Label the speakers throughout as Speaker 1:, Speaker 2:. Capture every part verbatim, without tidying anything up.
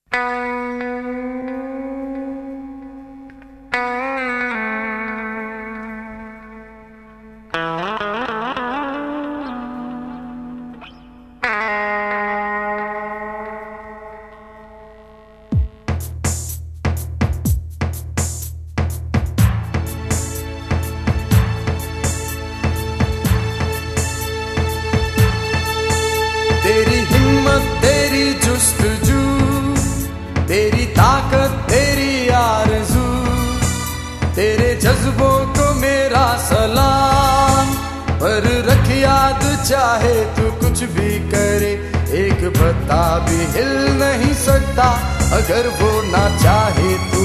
Speaker 1: तेरी हिम्मत, तेरी जुस्तजू, तेरी ताकत, तेरी आरज़ू, तेरे जज्बों को मेरा सलाम। पर रख याद, चाहे तू कुछ भी करे, एक पत्ता भी हिल नहीं सकता अगर वो ना चाहे तू।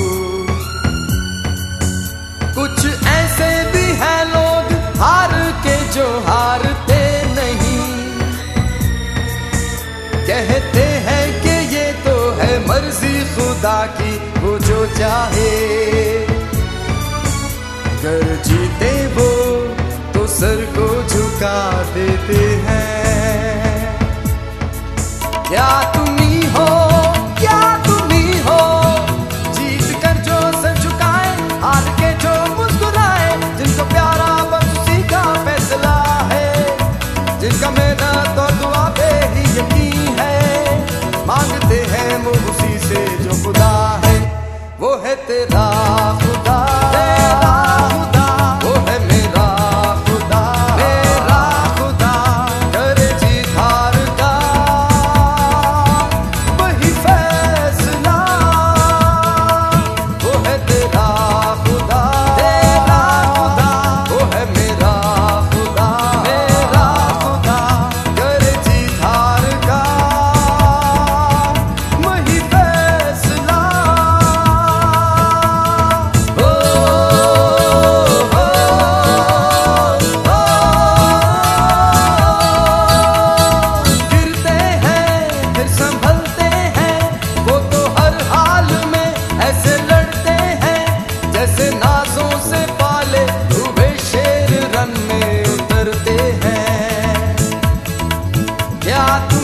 Speaker 1: कुछ ऐसे भी हैं लोग हार के जो हारते नहीं, कहते हैं कि ये तो है मर्जी खुदा की, वो जो चाहे। कर जीते वो तो सर को झुका देते हैं। क्या तुम ही हो, क्या तुम ही हो, जीत कर जो सर झुकाए, हार के जो मुस्कुराए, जिनको प्यारा बस उसी का फैसला है, जिनका मेहनत और दुआ पे ही यकीन है, मांगते हैं वो उसी से जो खुदा है। वो है तेरा खुदा, तेरा खुदा, वो है मेरा खुदा, मेरा खुदा। करे जीत हार का वही फैसला, वो है तेरा खुदा, तेरा खुदा, वो है मेरा खुदा, मेरा खुदा। करे जीत हार का वही फैसला। ओ, ओ, ओ, गिरते हैं फिर संभलते हैं, वो तो हर हाल में ऐसे लड़ते हैं, जैसे नाजों से पाले हुए शेर रन में उतरते हैं। क्या